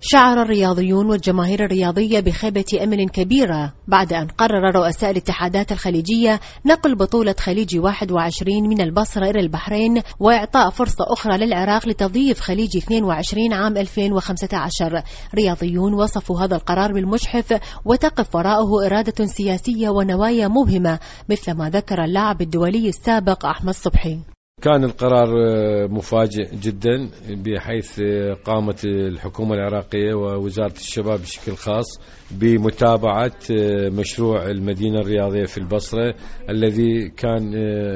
شعر الرياضيون والجماهير الرياضية بخيبة أمل كبيرة بعد أن قرر رؤساء الاتحادات الخليجية نقل بطولة خليجي 21 من البصرة إلى البحرين وإعطاء فرصة أخرى للعراق لتضييف خليجي 22 عام 2015. رياضيون وصفوا هذا القرار بالمجحف وتقف وراءه إرادة سياسية ونوايا مبهمة مثل ما ذكر اللاعب الدولي السابق أحمد صبحي. كان القرار مفاجئ جدا بحيث قامت الحكومة العراقية ووزارة الشباب بشكل خاص بمتابعة مشروع المدينة الرياضية في البصرة الذي كان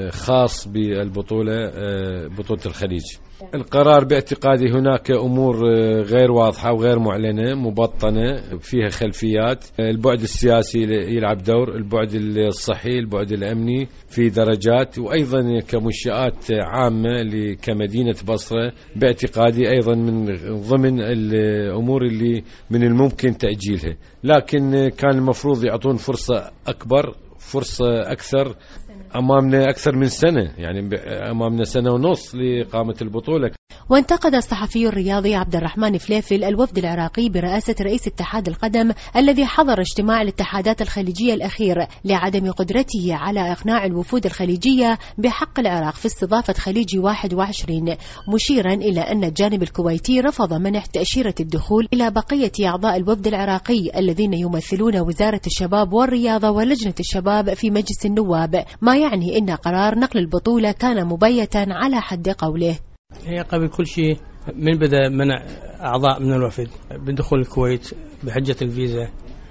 خاص بالبطولة بطولة الخليج. القرار باعتقادي هناك أمور غير واضحة وغير معلنة مبطنة فيها خلفيات. البعد السياسي يلعب دور، البعد الصحي، البعد الأمني في درجات، وأيضا كمنشآت عامة كمدينة بصرة باعتقادي أيضا من ضمن الأمور اللي من الممكن تأجيلها، لكن كان المفروض يعطون فرصة أكبر، فرصة أكثر. أمامنا أكثر من سنة، يعني أمامنا سنة ونص لإقامة البطولة. وانتقد الصحفي الرياضي عبد الرحمن فليفل الوفد العراقي برئاسة رئيس اتحاد القدم الذي حضر اجتماع الاتحادات الخليجية الأخير لعدم قدرته على إقناع الوفود الخليجية بحق العراق في استضافة خليجي 21، مشيرا إلى أن الجانب الكويتي رفض منح تأشيرة الدخول إلى بقية أعضاء الوفد العراقي الذين يمثلون وزارة الشباب والرياضة ولجنة الشباب في مجلس النواب، ما يعني أن قرار نقل البطولة كان مبيتا على حد قوله. هي قبل كل شيء من بدأ منع أعضاء من الوفد بدخول الكويت بحجة الفيزا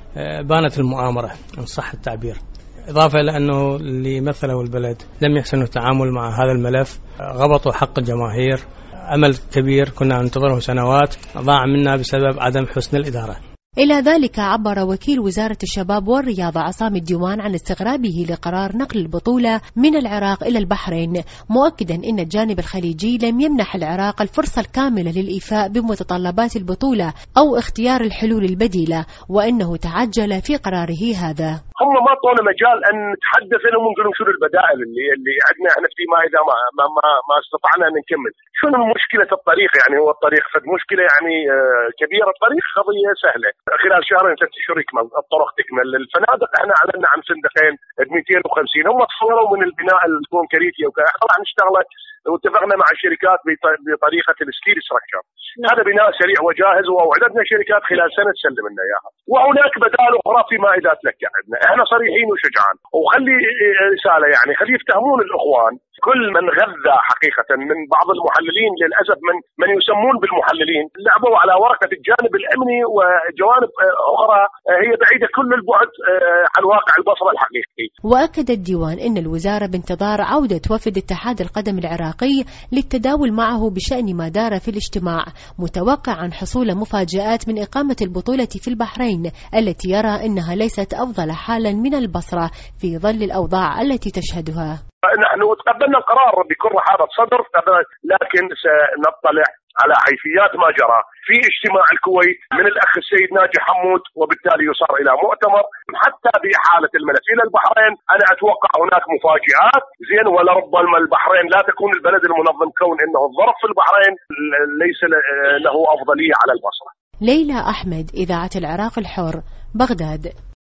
بانت المؤامرة إن صح التعبير، إضافة إلى أنه اللي مثله البلد لم يحسنوا التعامل مع هذا الملف، غبطوا حق الجماهير. أمل كبير كنا ننتظره سنوات ضاع منا بسبب عدم حسن الإدارة. إلى ذلك عبر وكيل وزارة الشباب والرياضة عصام الديوان عن استغرابه لقرار نقل البطولة من العراق إلى البحرين، مؤكدا أن الجانب الخليجي لم يمنح العراق الفرصة الكاملة للإيفاء بمتطلبات البطولة أو اختيار الحلول البديلة، وأنه تعجل في قراره هذا. هم ما طولنا مجال أن نتحدث لهم ونقول شنو البدائل اللي عندنا احنا فيما إذا ما استطعنا أن نكمل. شنو مشكلة الطريق؟ يعني هو الطريق فد مشكلة يعني كبيرة، الطريق قضية سهلة، خلال شهرين 3 أشهر يكمل الطرق تكمل. الفنادق احنا اعلنا عن فندقين ب 250، هم تصوروا من البناء الكونكريتي وكذا، طبعا اشتغلت واتفقنا مع الشركات بطريقة الستيل ستراكشر. هذا بناء سريع وجاهز، ووعدتنا شركات خلال سنة تسلم لنا اياها، وهناك بدائل اخرى فيما اذا تلك عندنا. احنا صريحين وشجعان، وخلي رسالة يعني خلي يفتهمون الاخوان كل من غذى حقيقة من بعض المحللين للأسف من يسمون بالمحللين لعبوا على ورقة الجانب الأمني وجوانب أخرى هي بعيدة كل البعد عن واقع البصرة الحقيقي. وأكد الديوان أن الوزارة بانتظار عودة وفد اتحاد القدم العراقي للتداول معه بشأن ما دار في الاجتماع، متوقعا حصول مفاجآت من إقامة البطولة في البحرين التي يرى أنها ليست أفضل حالا من البصرة في ظل الأوضاع التي تشهدها. نحن تقبلنا القرار بكل رحابة صدر، لكن سنطلع على حيثيات ما جرى في اجتماع الكويت من الأخ السيد ناجي حمود، وبالتالي يصار إلى مؤتمر حتى بإحالة الملف إلى البحرين. أنا أتوقع هناك مفاجآت زين، ولربما البحرين لا تكون البلد المنظم، كون إنه الظرف في البحرين ليس له أفضلية على البصرة. ليلى أحمد، إذاعة العراق الحر، بغداد.